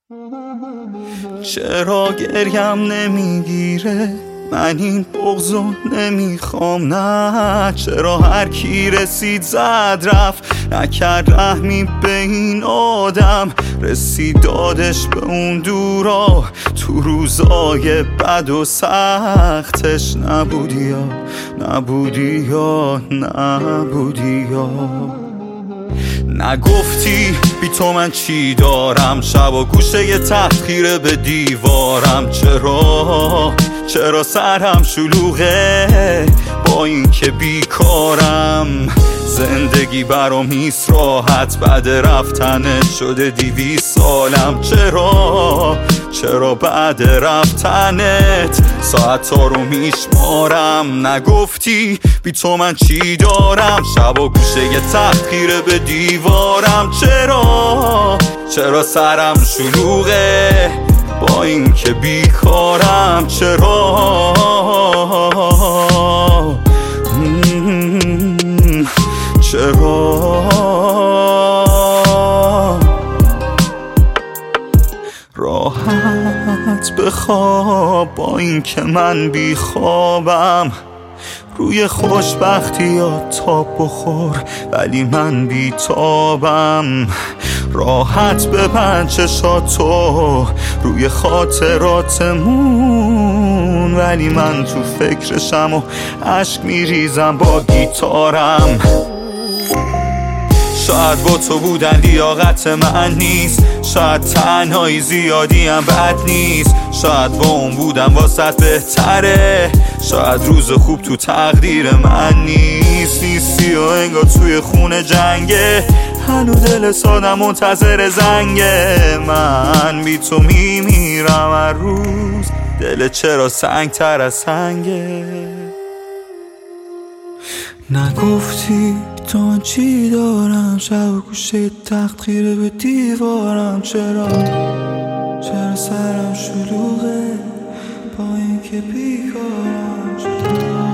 چرا گریم نمیگیره؟ من این بغضو نمیخوام، نه. چرا هر کی رسید زد رفت، نکرد رحمی به این آدم، رسید دادش به اون دورا. تو روزای بد و سختش نبودی یا نبودی یا نبودی یا نگفتی بی تو من چی دارم، شب و گوشه یه تحقیره به دیوارم. چرا سرم شلوغه با این که بیکارم؟ زندگی برام نیست راحت، بعد رفتنت شده 200 سالم. چرا بعد رفتنت ساعتا رو میشمارم؟ نگفتی بی تو من چی دارم، شب و گوشه یه تحقیره به دیوارم. چرا سرم شلوغه با این که بیکارم؟ چرا راحت بخواب با این که من بیخوابم، روی خوشبختی یا تاب بخور ولی من بیتابم. راحت ببند چشاتو روی خاطراتمون، ولی من تو فکرشم و عشق میریزم با گیتارم. شاید با تو بودن لیاقت من نیست، شاید تنهایی زیادی هم بد نیست، شاید با اون بودم واسط بهتره، شاید روز خوب تو تقدیر من نیستی و انگار توی خونه جنگه، هنو دل سادم منتظر زنگه. من بی تو میمیرم هر روز، دل چرا سنگ تر از سنگه؟ نگفتی تو من چی دارم، شب و گوشه تخت خیره به دیوارم. چرا سرم شلوغه با این که بیکارم؟